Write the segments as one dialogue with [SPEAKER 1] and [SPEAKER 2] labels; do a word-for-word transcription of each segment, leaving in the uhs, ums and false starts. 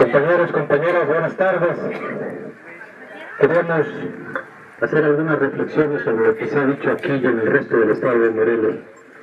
[SPEAKER 1] Compañeros, compañeras, buenas tardes. Queremos hacer algunas reflexiones sobre lo que se ha dicho aquí y en el resto del estado de Morelos.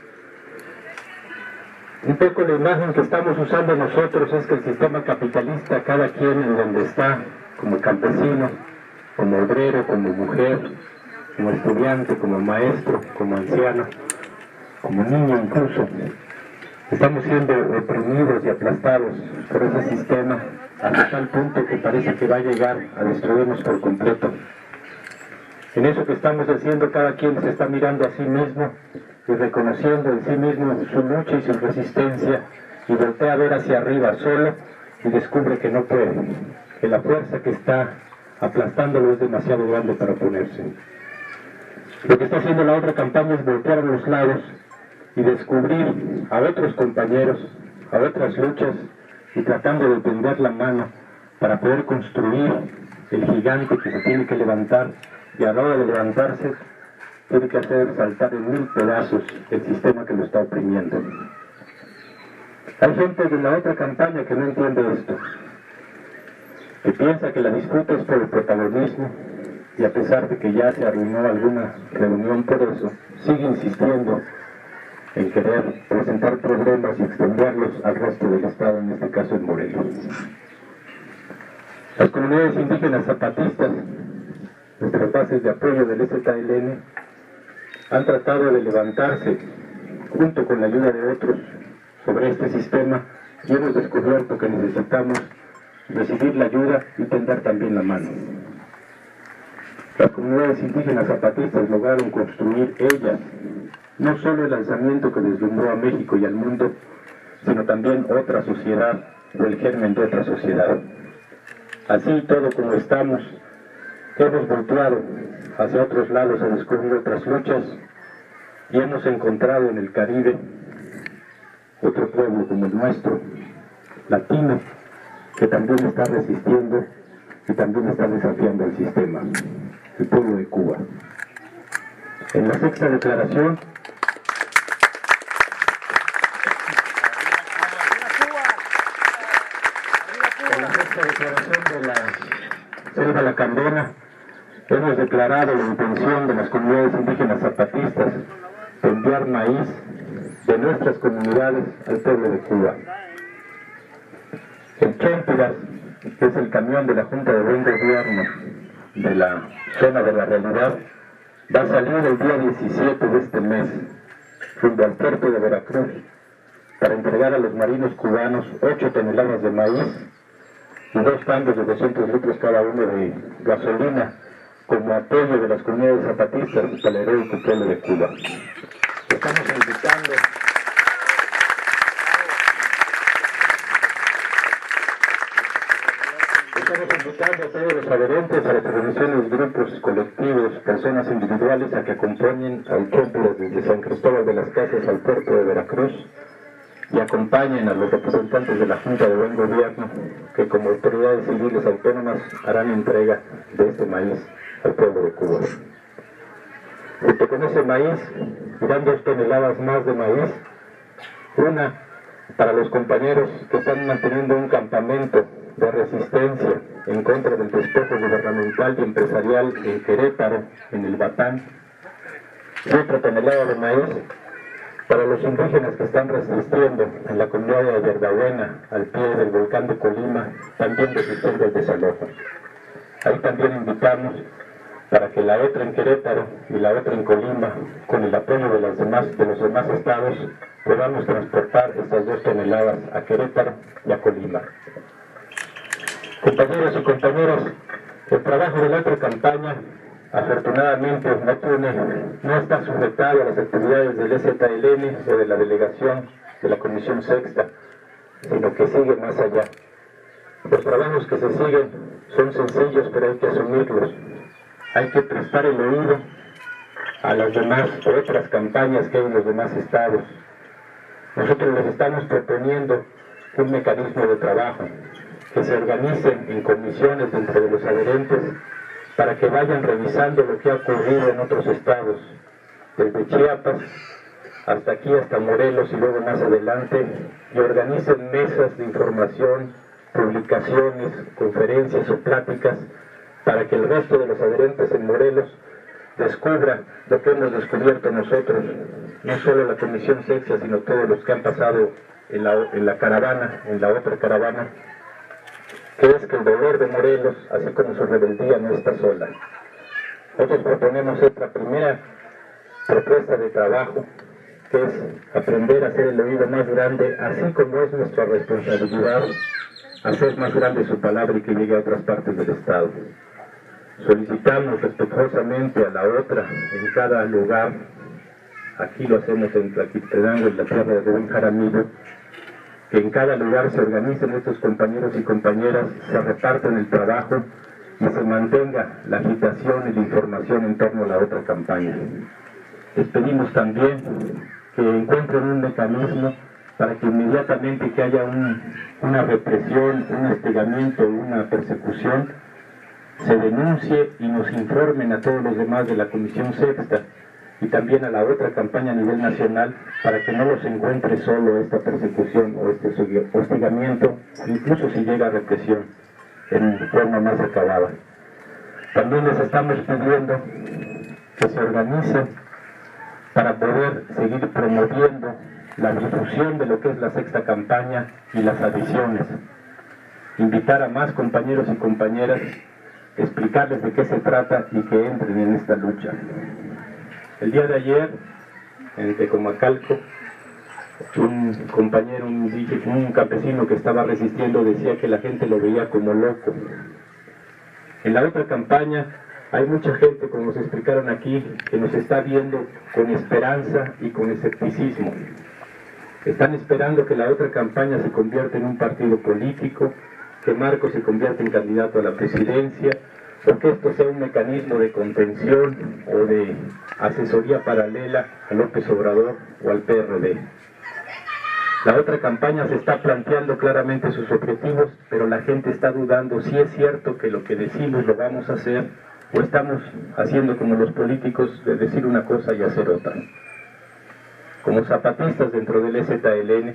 [SPEAKER 1] Un poco la imagen que estamos usando nosotros es que el sistema capitalista, cada quien en donde está, como campesino, como obrero, como mujer, como estudiante, como maestro, como anciano, como niño incluso, estamos siendo oprimidos y aplastados por ese sistema hasta tal punto que parece que va a llegar a destruirnos por completo. En eso que estamos haciendo, cada quien se está mirando a sí mismo y reconociendo en sí mismo su lucha y su resistencia, y voltea a ver hacia arriba solo y descubre que no puede, que la fuerza que está aplastándolo es demasiado grande para oponerse. Lo que está haciendo la otra campaña es voltear a los lados y descubrir a otros compañeros, a otras luchas, y tratando de tender la mano para poder construir el gigante que se tiene que levantar, y a la hora de levantarse tiene que hacer saltar en mil pedazos el sistema que lo está oprimiendo. Hay gente de la otra campaña que no entiende esto, que piensa que la disputa es por el protagonismo, y a pesar de que ya se arruinó alguna reunión por eso, sigue insistiendo en querer presentar problemas y extenderlos al resto del estado, en este caso en Morelos. Las comunidades indígenas zapatistas, nuestras bases de apoyo del E Z L N, han tratado de levantarse junto con la ayuda de otros sobre este sistema, y hemos descubierto que necesitamos recibir la ayuda y tender también la mano. Las comunidades indígenas zapatistas lograron construir ellas no solo el alzamiento que deslumbró a México y al mundo, sino también otra sociedad o el germen de otra sociedad. Así todo como estamos, hemos volteado hacia otros lados a descubrir otras luchas, y hemos encontrado en el Caribe otro pueblo como el nuestro, latino, que también está resistiendo y también está desafiando el sistema, el pueblo de Cuba. En la sexta declaración, en la sexta declaración de la Selva Lacandona, hemos declarado la intención de las comunidades indígenas zapatistas de enviar maíz de nuestras comunidades al pueblo de Cuba. El Chempiras, que es el camión de la Junta de Buen Gobierno de la zona de la realidad, va a salir el día diecisiete de este mes rumbo al puerto de Veracruz para entregar a los marinos cubanos ocho toneladas de maíz y dos tanques de doscientos litros cada uno de gasolina, como apoyo de las comunidades zapatistas para el heroico pueblo de Cuba. Estamos invitando Estamos invitando a todos los adherentes a las organizaciones, grupos, colectivos, personas individuales a que acompañen al Chempiras desde San Cristóbal de las Casas al puerto de Veracruz, y acompañen a los representantes de la Junta de Buen Gobierno, que como autoridades civiles autónomas harán entrega de este maíz al pueblo de Cuba. Junto con ese maíz irán dos toneladas más de maíz, una para los compañeros que están manteniendo un campamento de resistencia en contra del despojo gubernamental y empresarial en Querétaro, en el Batán, y otra tonelada de maíz para los indígenas que están resistiendo en la comunidad de Ayerbabuena, al pie del volcán de Colima, también resistiendo el desalojo. Ahí también invitamos para que la otra en Querétaro y la otra en Colima, con el apoyo de, las demás, de los demás estados, podamos transportar estas dos toneladas a Querétaro y a Colima. Compañeros y compañeras, el trabajo de la otra campaña afortunadamente no, tiene, no está sujetado a las actividades del E Z L N o de la delegación de la Comisión Sexta, sino que sigue más allá. Los trabajos que se siguen son sencillos, pero hay que asumirlos. Hay que prestar el oído a las demás otras campañas que hay en los demás estados. Nosotros les estamos proponiendo un mecanismo de trabajo, que se organicen en comisiones dentro de los adherentes para que vayan revisando lo que ha ocurrido en otros estados, desde Chiapas hasta aquí, hasta Morelos y luego más adelante, y organicen mesas de información publicaciones, conferencias o pláticas para que el resto de los adherentes en Morelos descubra lo que hemos descubierto nosotros, no solo la Comisión Sexta, sino todos los que han pasado en la, en la caravana, en la otra caravana, que es que el dolor de Morelos, así como su rebeldía, no está sola. Nosotros proponemos esta primera propuesta de trabajo, que es aprender a hacer el oído más grande, así como es nuestra responsabilidad hacer más grande su palabra y que llegue a otras partes del Estado. Solicitamos respetuosamente a la otra en cada lugar, aquí lo hacemos en Tlaquiltenango, en la tierra de Rubén Jaramillo, que en cada lugar se organicen estos compañeros y compañeras, se repartan el trabajo y se mantenga la agitación y la información en torno a la otra campaña. Les pedimos también que encuentren un mecanismo para que inmediatamente que haya un, una represión, un hostigamiento, una persecución, se denuncie y nos informen a todos los demás de la Comisión Sexta y también a la otra campaña a nivel nacional para que no los encuentre solo esta persecución o este hostigamiento, incluso si llega a represión en forma más acabada. También les estamos pidiendo que se organicen para poder seguir promoviendo la difusión de lo que es la sexta campaña y las adiciones. Invitar a más compañeros y compañeras, explicarles de qué se trata y que entren en esta lucha. El día de ayer, en Tecomacalco, un compañero, un, un campesino que estaba resistiendo decía que la gente lo veía como loco. En la otra campaña hay mucha gente, como nos explicaron aquí, que nos está viendo con esperanza y con escepticismo. Están esperando que la otra campaña se convierta en un partido político, que Marcos se convierta en candidato a la presidencia, o que esto sea un mecanismo de contención o de asesoría paralela a López Obrador o al P R D. La otra campaña se está planteando claramente sus objetivos, pero la gente está dudando si es cierto que lo que decimos lo vamos a hacer, o estamos haciendo como los políticos de decir una cosa y hacer otra. Como zapatistas dentro del E Z L N,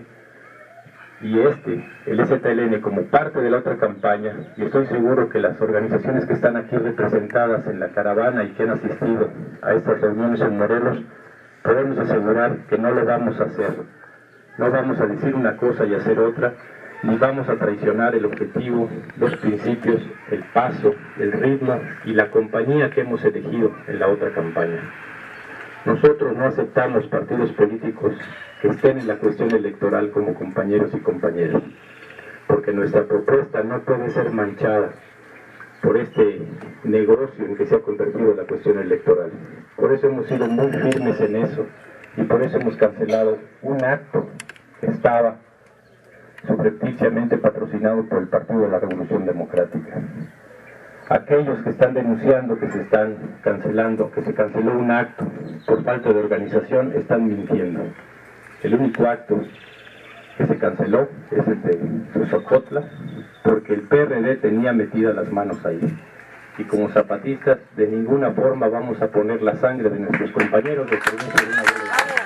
[SPEAKER 1] y este, el E Z L N como parte de la otra campaña, y estoy seguro que las organizaciones que están aquí representadas en la caravana y que han asistido a estas reuniones en Morelos, podemos asegurar que no lo vamos a hacer. No vamos a decir una cosa y hacer otra, ni vamos a traicionar el objetivo, los principios, el paso, el ritmo y la compañía que hemos elegido en la otra campaña. Nosotros no aceptamos partidos políticos que estén en la cuestión electoral como compañeros y compañeras, porque nuestra propuesta no puede ser manchada por este negocio en que se ha convertido la cuestión electoral. Por eso hemos sido muy firmes en eso y por eso hemos cancelado un acto que estaba subrepticiamente patrocinado por el Partido de la Revolución Democrática. Aquellos que están denunciando que se están cancelando, que se canceló un acto por falta de organización, están mintiendo. El único acto que se canceló es el de Xochotla, porque el P R D tenía metidas las manos ahí. Y como zapatistas, de ninguna forma vamos a poner la sangre de nuestros compañeros de provincia de una vez.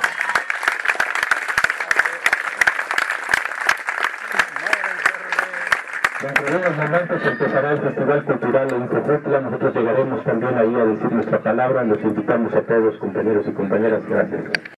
[SPEAKER 1] Dentro de unos momentos empezará el Festival Cultural en Xochotla. Nosotros llegaremos también ahí a decir nuestra palabra. Los invitamos a todos, compañeros y compañeras. Gracias.